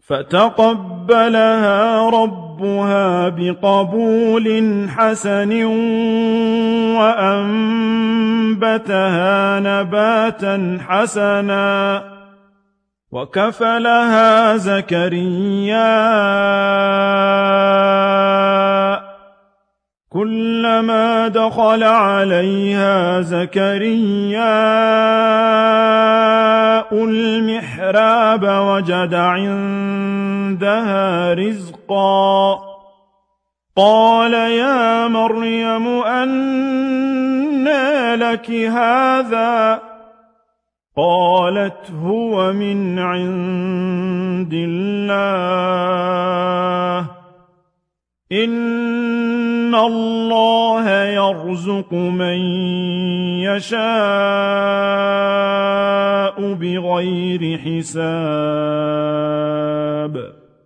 فَتَقَبَّلَهَا رَبُّهَا بِقَبُولٍ حَسَنٍ وَأَنبَتَهَا نَبَاتًا حَسَنًا وَكَفَلَهَا زَكَرِيَّا. كُلَّمَا دَخَلَ عَلَيْهَا زَكَرِيَّاءُ الْمِحْرَابَ وَجَدَ عِندَهَا رِزْقًا قَالَ يَا مَرْيَمُ أَنَّىٰ لَكِ هَٰذَا ۖ قَالَتْ هُوَ مِنْ عِندِ اللَّهِ ۖ إِنَّ اللَّهَ يَرْزُقُ مَن يَشَاءُ بِغَيْرِ حِسَابٍ